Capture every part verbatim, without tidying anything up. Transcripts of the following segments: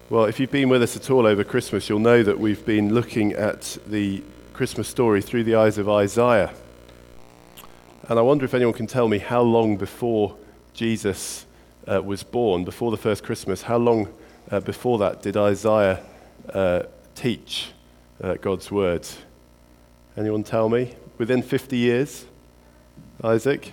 Well, if you've been with us at all over Christmas, you'll know that we've been looking at the Christmas story through the eyes of Isaiah. And I wonder if anyone can tell me how long before Jesus uh, was born, before the first Christmas, how long uh, before that did Isaiah uh, teach uh, God's word? Anyone tell me? Within fifty years? Isaac?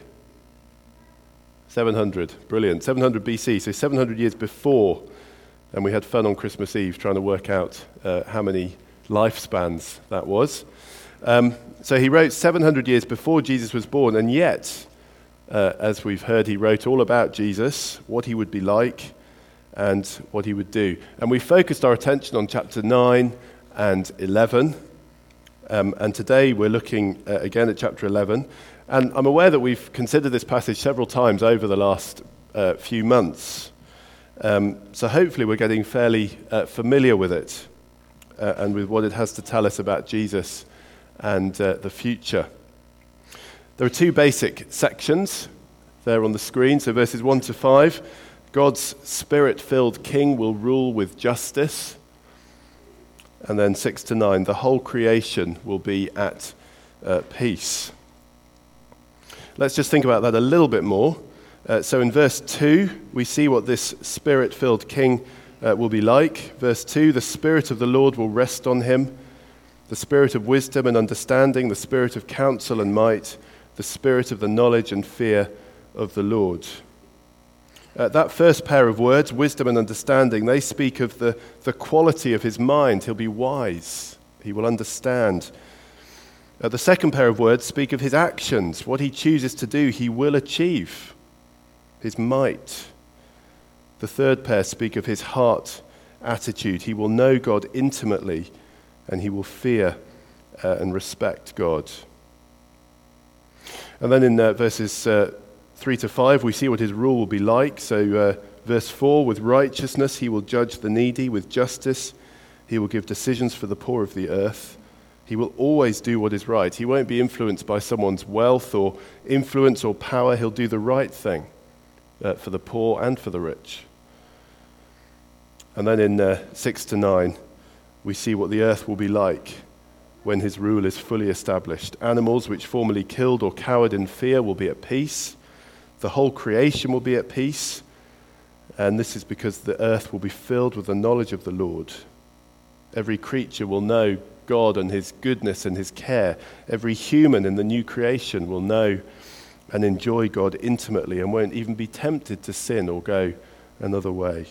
seven hundred. Brilliant. seven hundred B C, so seven hundred years before. And we had fun on Christmas Eve trying to work out uh, how many lifespans that was. Um, so he wrote seven hundred years before Jesus was born, and yet, uh, as we've heard, he wrote all about Jesus, what he would be like, and what he would do. And we focused our attention on chapter nine and eleven, um, and today we're looking uh, again at chapter eleven. And I'm aware that we've considered this passage several times over the last uh, few months. Um, so hopefully we're getting fairly uh, familiar with it uh, and with what it has to tell us about Jesus and uh, the future. There are two basic sections there on the screen. So verses one to five, God's spirit-filled king will rule with justice. And then six to nine, the whole creation will be at uh, peace. Let's just think about that a little bit more. Uh, so in verse two, we see what this spirit-filled king uh, will be like. Verse two, the Spirit of the Lord will rest on him, the Spirit of wisdom and understanding, the Spirit of counsel and might, the Spirit of the knowledge and fear of the Lord. Uh, that first pair of words, wisdom and understanding, they speak of the, the quality of his mind. He'll be wise. He will understand. Uh, the second pair of words speak of his actions. What he chooses to do, he will achieve. His might. The third pair speak of his heart attitude. He will know God intimately, and he will fear uh, and respect God. And then in uh, verses uh, three to five, we see what his rule will be like. So uh, verse four, with righteousness he will judge the needy, with justice he will give decisions for the poor of the earth. He will always do what is right. He won't be influenced by someone's wealth or influence or power. He'll do the right thing. Uh, for the poor and for the rich. And then in uh, six to nine, we see what the earth will be like when his rule is fully established. Animals which formerly killed or cowered in fear will be at peace. The whole creation will be at peace. And this is because the earth will be filled with the knowledge of the Lord. Every creature will know God and his goodness and his care. Every human in the new creation will know and enjoy God intimately and won't even be tempted to sin or go another way.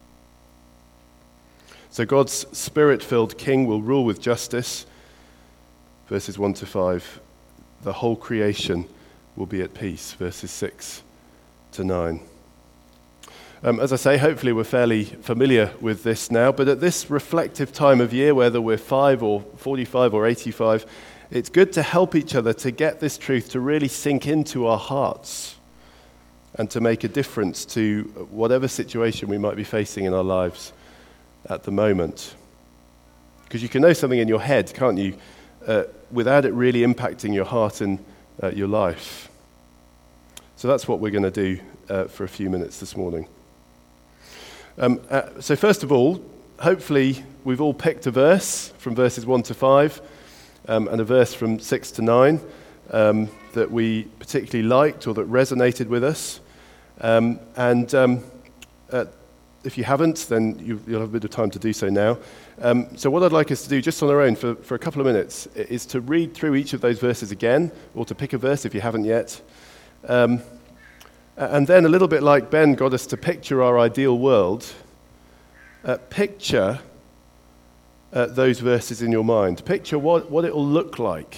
So God's spirit-filled king will rule with justice. Verses one to five. The whole creation will be at peace. Verses six to nine. Um, as I say, hopefully we're fairly familiar with this now, but at this reflective time of year, whether we're five or forty-five or eighty-five, it's good to help each other to get this truth to really sink into our hearts and to make a difference to whatever situation we might be facing in our lives at the moment. Because you can know something in your head, can't you, uh, without it really impacting your heart and uh, your life. So that's what we're going to do uh, for a few minutes this morning. Um, uh, so first of all, hopefully we've all picked a verse from verses one to five. Um, and a verse from six to nine um, that we particularly liked or that resonated with us. Um, and um, uh, if you haven't, then you, you'll have a bit of time to do so now. Um, so what I'd like us to do just on our own for, for a couple of minutes is to read through each of those verses again, or to pick a verse if you haven't yet. Um, and then a little bit like Ben got us to picture our ideal world, uh, picture Uh, those verses in your mind. Picture what, what it'll look like.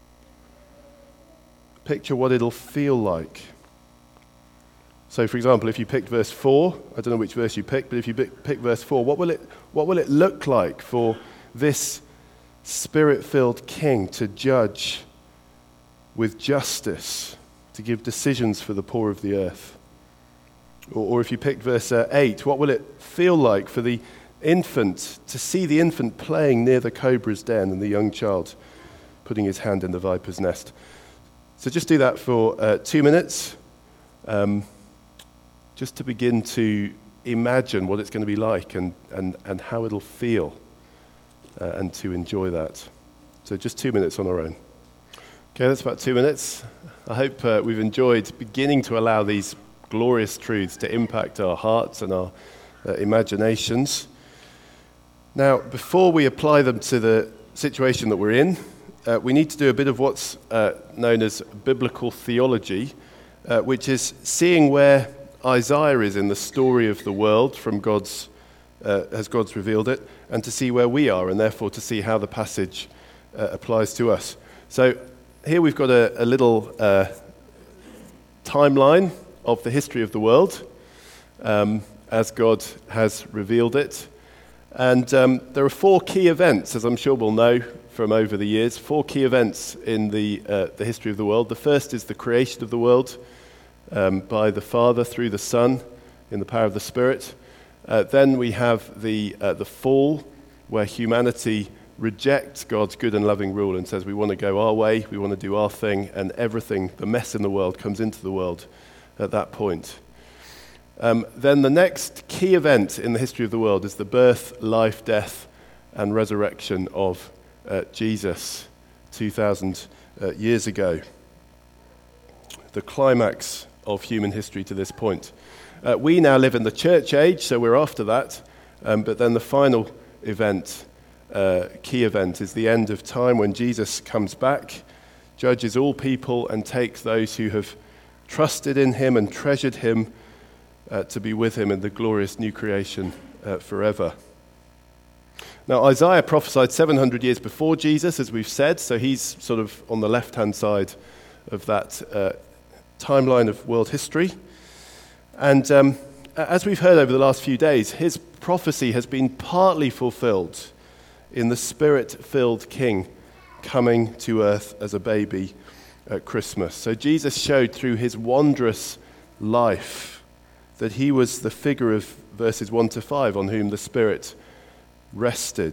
Picture what it'll feel like. So, for example, if you picked verse four, I don't know which verse you picked, but if you pick, pick verse four, what will it what will it look like for this spirit-filled king to judge with justice, to give decisions for the poor of the earth? Or, or if you picked verse uh, eight, what will it feel like for the infant, to see the infant playing near the cobra's den and the young child putting his hand in the viper's nest? So just do that for uh, two minutes, um, just to begin to imagine what it's going to be like and, and, and how it'll feel, uh, and to enjoy that. So just two minutes on our own. Okay, that's about two minutes. I hope uh, we've enjoyed beginning to allow these glorious truths to impact our hearts and our uh, imaginations. Now, before we apply them to the situation that we're in, uh, we need to do a bit of what's uh, known as biblical theology, uh, which is seeing where Isaiah is in the story of the world from God's, uh, as God's revealed it, and to see where we are, and therefore to see how the passage uh, applies to us. So here we've got a, a little uh, timeline of the history of the world um, as God has revealed it. And um, there are four key events, as I'm sure we'll know from over the years, four key events in the, uh, the history of the world. The first is the creation of the world um, by the Father through the Son in the power of the Spirit. Uh, then we have the, uh, the fall, where humanity rejects God's good and loving rule and says we want to go our way, we want to do our thing, and everything, the mess in the world, comes into the world at that point. Um, then the next key event in the history of the world is the birth, life, death, and resurrection of uh, Jesus two thousand uh, years ago. The climax of human history to this point. Uh, we now live in the church age, so we're after that, um, but then the final event, uh, key event, is the end of time when Jesus comes back, judges all people, and takes those who have trusted in him and treasured him uh, to be with him in the glorious new creation uh, forever. Now, Isaiah prophesied seven hundred years before Jesus, as we've said, so he's sort of on the left-hand side of that uh, timeline of world history. And um, as we've heard over the last few days, his prophecy has been partly fulfilled in the Spirit-filled King coming to earth as a baby at Christmas. So Jesus showed through his wondrous life that he was the figure of verses one to five on whom the Spirit rested.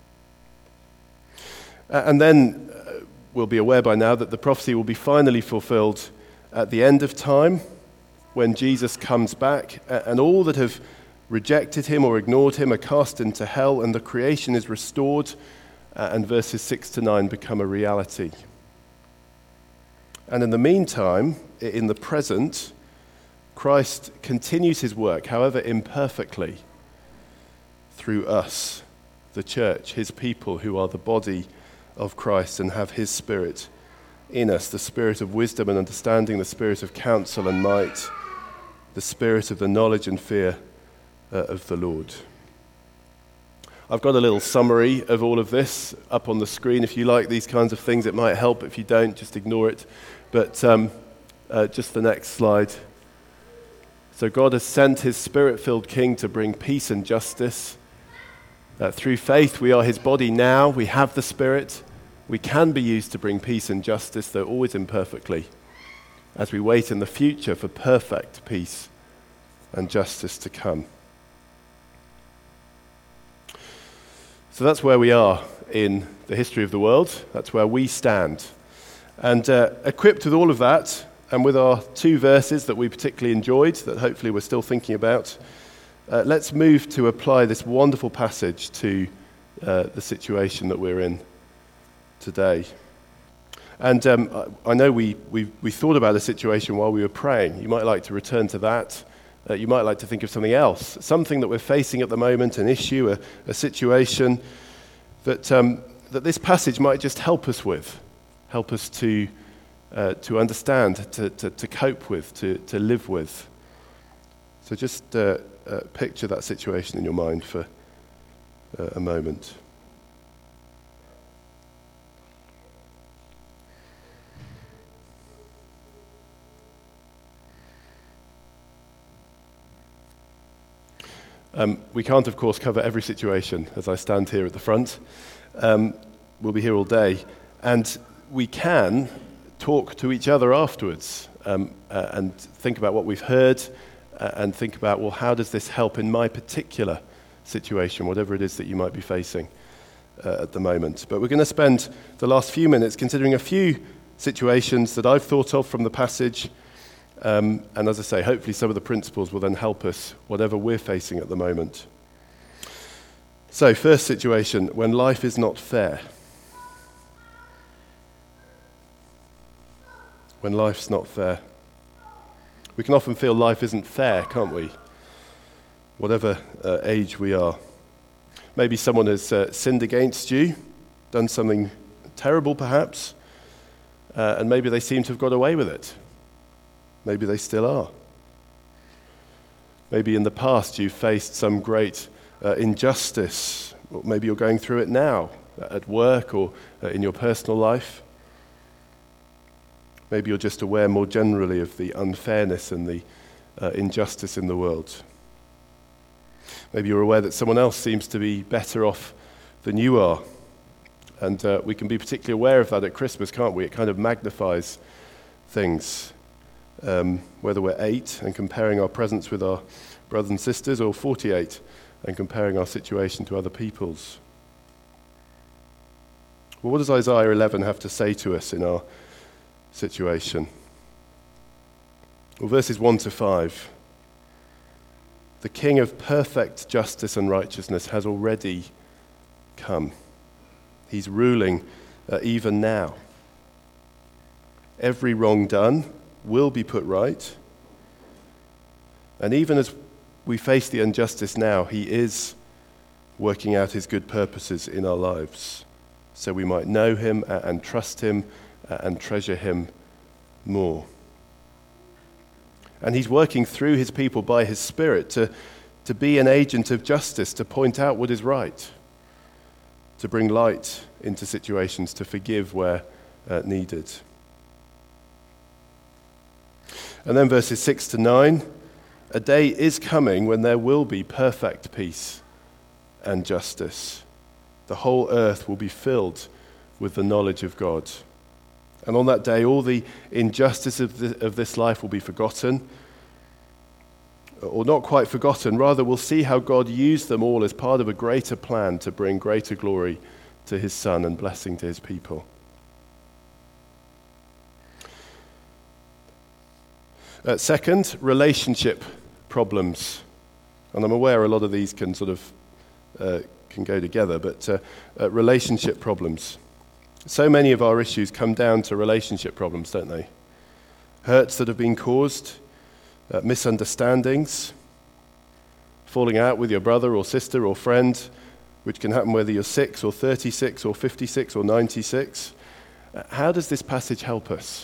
Uh, and then uh, we'll be aware by now that the prophecy will be finally fulfilled at the end of time when Jesus comes back, uh, and all that have rejected him or ignored him are cast into hell, and the creation is restored, uh, and verses six to nine become a reality. And in the meantime, in the present, Christ continues his work, however imperfectly, through us, the church, his people who are the body of Christ and have his Spirit in us, the Spirit of wisdom and understanding, the Spirit of counsel and might, the Spirit of the knowledge and fear uh, of the Lord. I've got a little summary of all of this up on the screen. If you like these kinds of things, it might help. If you don't, just ignore it. But um, uh, just the next slide. So God has sent his Spirit-filled King to bring peace and justice. Uh, through faith, we are his body now. We have the Spirit. We can be used to bring peace and justice, though always imperfectly, as we wait in the future for perfect peace and justice to come. So that's where we are in the history of the world. That's where we stand. And uh, equipped with all of that, and with our two verses that we particularly enjoyed, that hopefully we're still thinking about, uh, let's move to apply this wonderful passage to uh, the situation that we're in today. And um, I know we, we we thought about a situation while we were praying. You might like to return to that. Uh, you might like to think of something else, something that we're facing at the moment, an issue, a, a situation that um, that this passage might just help us with, help us to uh, to understand, to, to to cope with, to to live with. So just uh, uh, picture that situation in your mind for uh, a moment. Um, we can't, of course, cover every situation as I stand here at the front. Um, we'll be here all day. And we can talk to each other afterwards um, uh, and think about what we've heard uh, and think about, well, how does this help in my particular situation, whatever it is that you might be facing uh, at the moment. But we're going to spend the last few minutes considering a few situations that I've thought of from the passage Um, and as I say, hopefully some of the principles will then help us, whatever we're facing at the moment. So, first situation, when life is not fair. When life's not fair. We can often feel life isn't fair, can't we? Whatever uh, age we are. Maybe someone has uh, sinned against you, done something terrible perhaps, uh, and maybe they seem to have got away with it. Maybe they still are. Maybe in the past you faced some great uh, injustice, or maybe you're going through it now, at work or uh, in your personal life. Maybe you're just aware more generally of the unfairness and the uh, injustice in the world. Maybe you're aware that someone else seems to be better off than you are. And uh, we can be particularly aware of that at Christmas, can't we? It kind of magnifies things. Um, whether we're eight and comparing our presents with our brothers and sisters, or forty-eight and comparing our situation to other people's. Well, what does Isaiah eleven have to say to us in our situation? Well, verses one to five. The King of perfect justice and righteousness has already come. He's ruling uh, even now. Every wrong done will be put right. And even as we face the injustice now, he is working out his good purposes in our lives, so we might know him and trust him and treasure him more. And he's working through his people by his Spirit to, to be an agent of justice, to point out what is right, to bring light into situations, to forgive where uh, needed. And then verses six to nine, a day is coming when there will be perfect peace and justice. The whole earth will be filled with the knowledge of God. And on that day, all the injustice of, the, of this life will be forgotten, or not quite forgotten. Rather, we'll see how God used them all as part of a greater plan to bring greater glory to his Son and blessing to his people. Uh, second, relationship problems. And I'm aware a lot of these can sort of uh, can go together, but uh, uh, relationship problems. So many of our issues come down to relationship problems, don't they? Hurts that have been caused, uh, misunderstandings, falling out with your brother or sister or friend, which can happen whether you're six or thirty-six or fifty-six or ninety-six. Uh, how does this passage help us?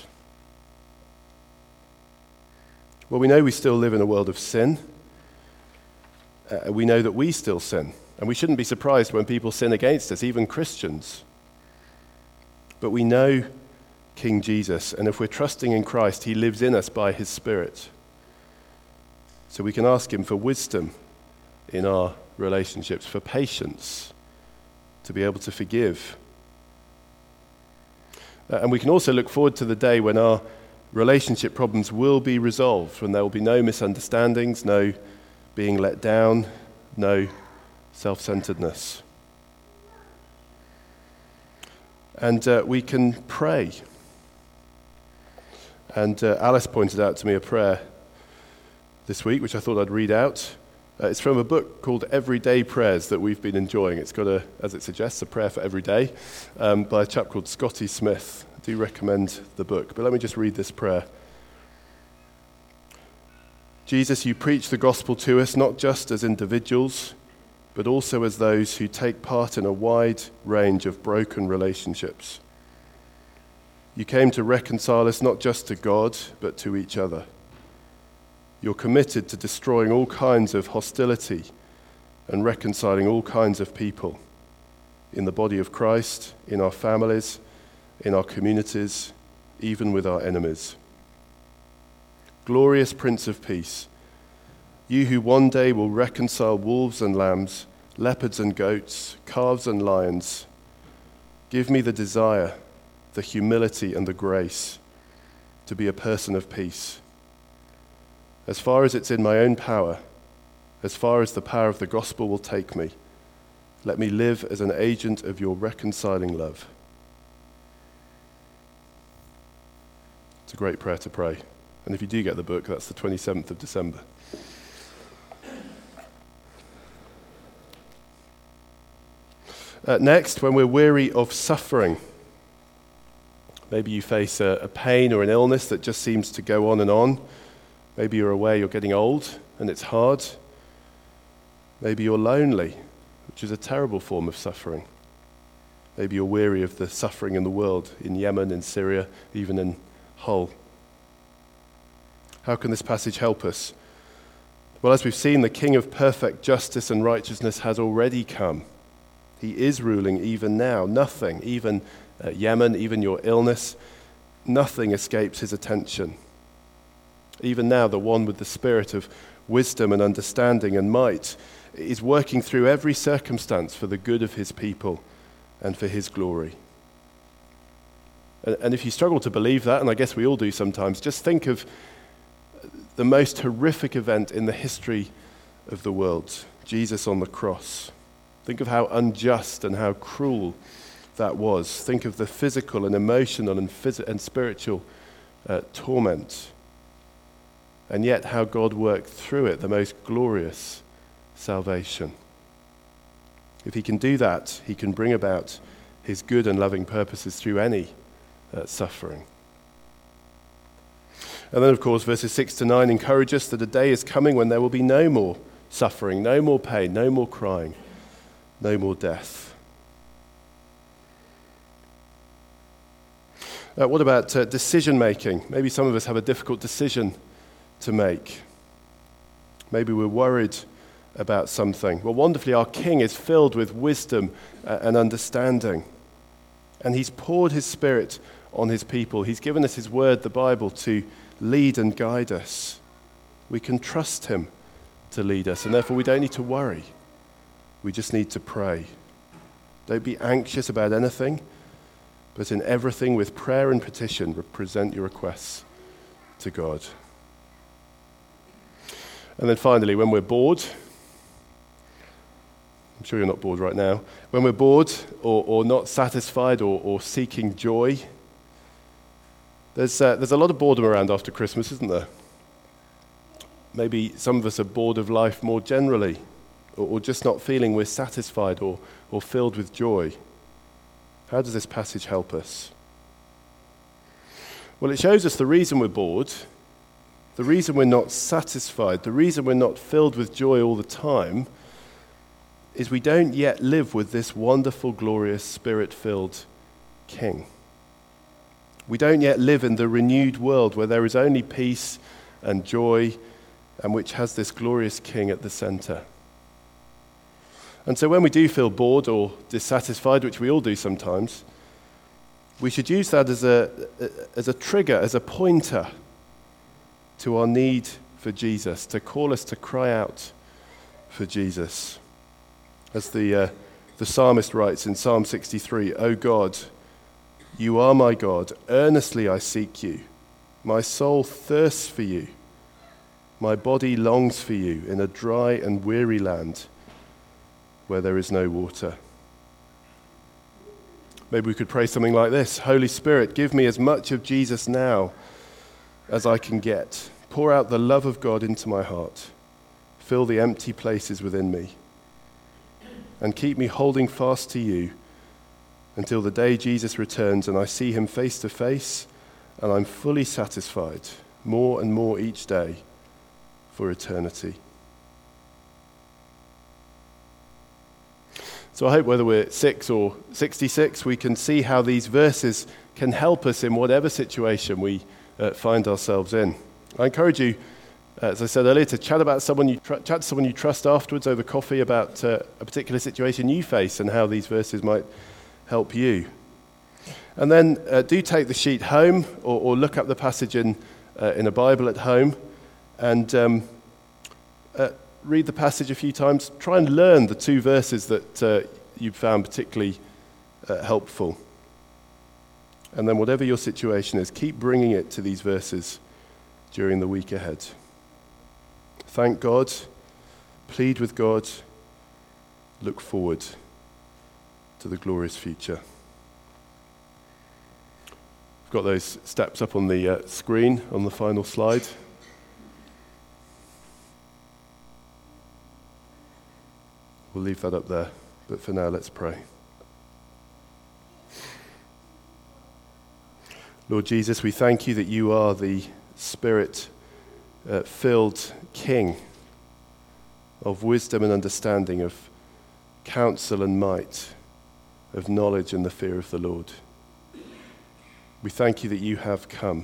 Well, we know we still live in a world of sin. Uh, we know that we still sin. And we shouldn't be surprised when people sin against us, even Christians. But we know King Jesus, and if we're trusting in Christ, he lives in us by his Spirit. So we can ask him for wisdom in our relationships, for patience, to be able to forgive. Uh, and we can also look forward to the day when our relationship problems will be resolved, when there will be no misunderstandings, no being let down, no self-centeredness. And uh, we can pray. And uh, Alice pointed out to me a prayer this week, which I thought I'd read out. Uh, it's from a book called Everyday Prayers that we've been enjoying. It's got, a, as it suggests, a prayer for every day um, by a chap called Scotty Smith. I do recommend the book, but let me just read this prayer. Jesus, you preach the gospel to us not just as individuals, but also as those who take part in a wide range of broken relationships. You came to reconcile us not just to God, but to each other. You're committed to destroying all kinds of hostility and reconciling all kinds of people in the body of Christ, in our families, in our communities, even with our enemies. Glorious Prince of Peace, you who one day will reconcile wolves and lambs, leopards and goats, calves and lions, give me the desire, the humility and the grace to be a person of peace. As far as it's in my own power, as far as the power of the gospel will take me, let me live as an agent of your reconciling love. It's a great prayer to pray. And if you do get the book, that's the twenty-seventh of December. Uh, next, when we're weary of suffering. Maybe you face a, a pain or an illness that just seems to go on and on. Maybe you're aware you're getting old and it's hard. Maybe you're lonely, which is a terrible form of suffering. Maybe you're weary of the suffering in the world, in Yemen, in Syria, even in Hull. How can this passage help us? Well, as we've seen, the King of perfect justice and righteousness has already come. He is ruling even now. Nothing, even uh, Yemen, even your illness, nothing escapes his attention. Even now, the one with the spirit of wisdom and understanding and might is working through every circumstance for the good of his people and for his glory. And, and if you struggle to believe that, and I guess we all do sometimes, just think of the most horrific event in the history of the world, Jesus on the cross. Think of how unjust and how cruel that was. Think of the physical and emotional and, phys- and spiritual uh, torment. And yet how God worked through it, the most glorious salvation. If he can do that, he can bring about his good and loving purposes through any uh, suffering. And then, of course, verses six to nine encourage us that a day is coming when there will be no more suffering, no more pain, no more crying, no more death. Uh, what about uh, decision making? Maybe some of us have a difficult decision to make. Maybe we're worried about something. Well, wonderfully, our King is filled with wisdom uh, and understanding. And he's poured his Spirit on his people. He's given us his word, the Bible, to lead and guide us. We can trust him to lead us, and therefore we don't need to worry. We just need to pray. Don't be anxious about anything, but in everything with prayer and petition, present your requests to God. And then finally, when we're bored, I'm sure you're not bored right now, when we're bored or, or not satisfied or, or seeking joy, there's, uh, there's a lot of boredom around after Christmas, isn't there? Maybe some of us are bored of life more generally, or, or just not feeling we're satisfied or, or filled with joy. How does this passage help us? Well, it shows us the reason we're bored, the reason we're not satisfied, the reason we're not filled with joy all the time is we don't yet live with this wonderful, glorious, Spirit-filled King. We don't yet live in the renewed world where there is only peace and joy and which has this glorious King at the center. And so when we do feel bored or dissatisfied, which we all do sometimes, we should use that as a, as a trigger, as a pointer to our need for Jesus, to call us to cry out for Jesus. As the, uh, the psalmist writes in Psalm sixty-three, "O God, you are my God, earnestly I seek you. My soul thirsts for you. My body longs for you in a dry and weary land where there is no water." Maybe we could pray something like this: Holy Spirit, give me as much of Jesus now as I can get. Pour out the love of God into my heart. Fill the empty places within me. And keep me holding fast to you until the day Jesus returns and I see him face to face and I'm fully satisfied, more and more each day, for eternity. So I hope whether we're six or sixty-six, we can see how these verses can help us in whatever situation we uh, find ourselves in. I encourage you, uh, as I said earlier, to chat about someone you tr- chat to someone you trust afterwards over coffee about uh, a particular situation you face and how these verses might help you. And then uh, do take the sheet home or, or look up the passage in uh, in a Bible at home and um, uh, read the passage a few times. Try and learn the two verses that uh, you found particularly uh, helpful. And then whatever your situation is, keep bringing it to these verses during the week ahead. Thank God, plead with God, look forward to the glorious future. We've got those steps up on the uh, screen on the final slide. We'll leave that up there, but for now, let's pray. Lord Jesus, we thank you that you are the Spirit-filled uh, King of wisdom and understanding, of counsel and might, of knowledge and the fear of the Lord. We thank you that you have come.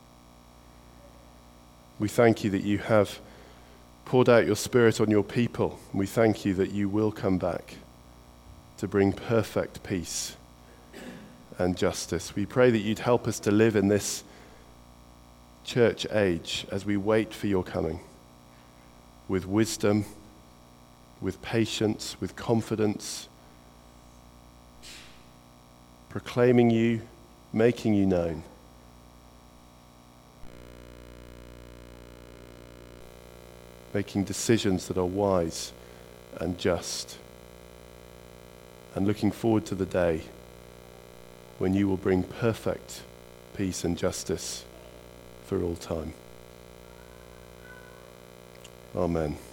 We thank you that you have poured out your Spirit on your people. And we thank you that you will come back to bring perfect peace and justice. We pray that you'd help us to live in this church age as we wait for your coming, with wisdom, with patience, with confidence, proclaiming you, making you known. Making decisions that are wise and just, and looking forward to the day when you will bring perfect peace and justice for all time. Amen.